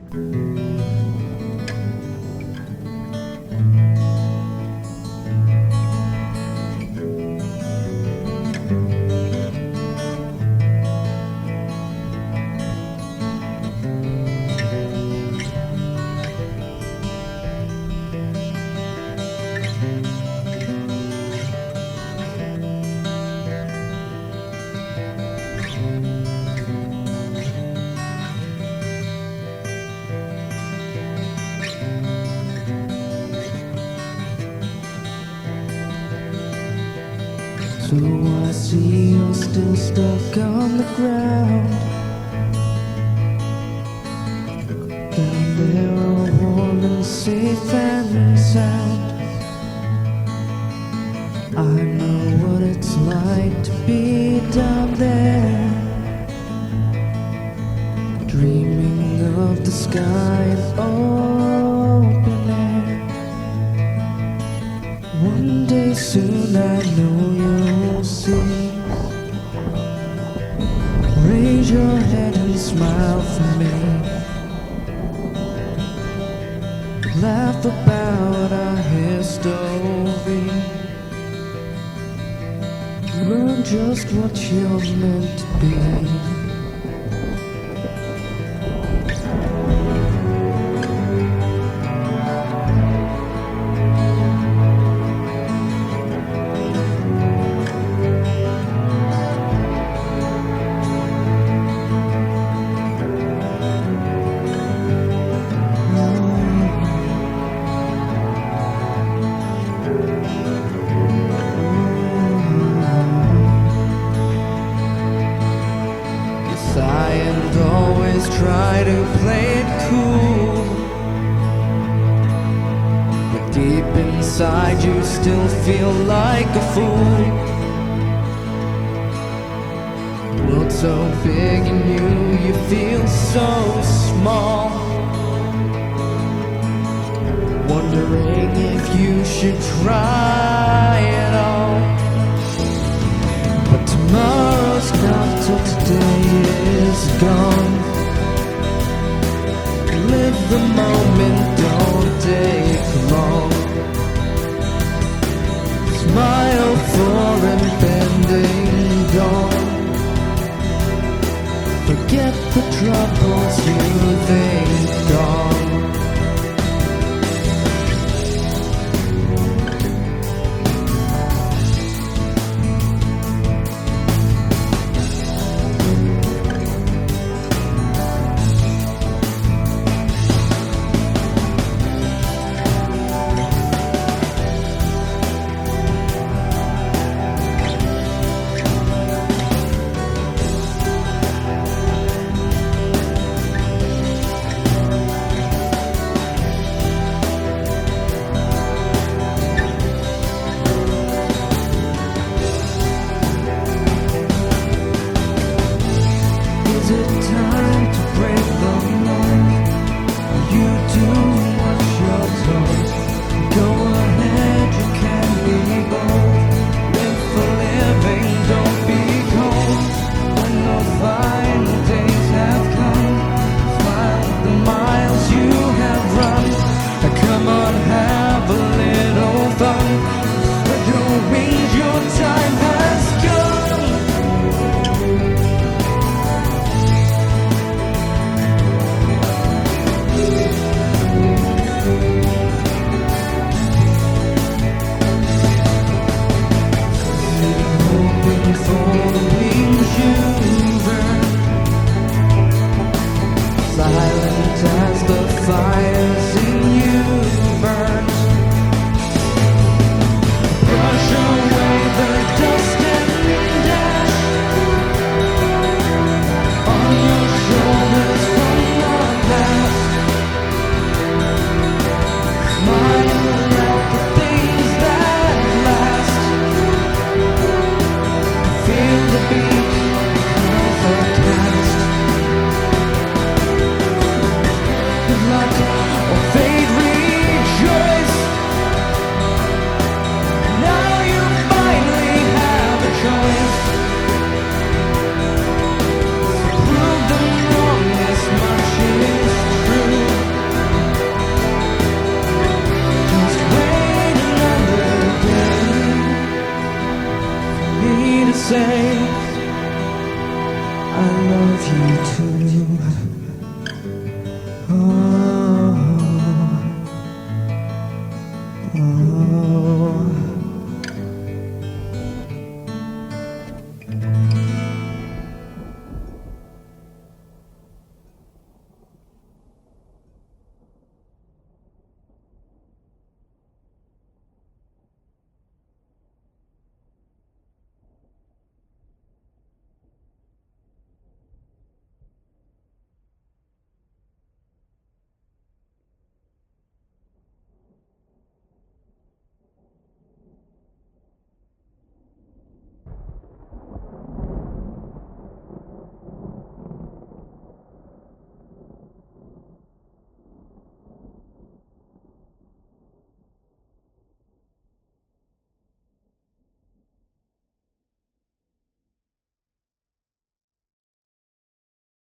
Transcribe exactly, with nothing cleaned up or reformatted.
So I see you're still stuck on the ground, down there all warm and safe and sound. I know what it's like to be down there, dreaming of the sky and open air. One day soon I know you'll see. Raise your head and smile for me. Laugh about our history. Learn just what you're meant to be. I and always try to play it cool, but deep inside you still feel like a fool. The world's so big and you, you feel so small, wondering if you should try it all. But tomorrow's gone till today is gone. Live the moment, don't take long. Smile for impending dawn. Forget the troubles you think gone. Is it time to break the mold? You do what's your told. Go ahead, you can be bold. Live for living, don't be cold. When the final days have come, smile at the miles you have run. Come on, have a little fun. Spread your wings, your time has come. Silent as the fires in you burn. Brush away the dust and dash on your shoulders from the past. Smile at the things that last. Feel the beat of the past. say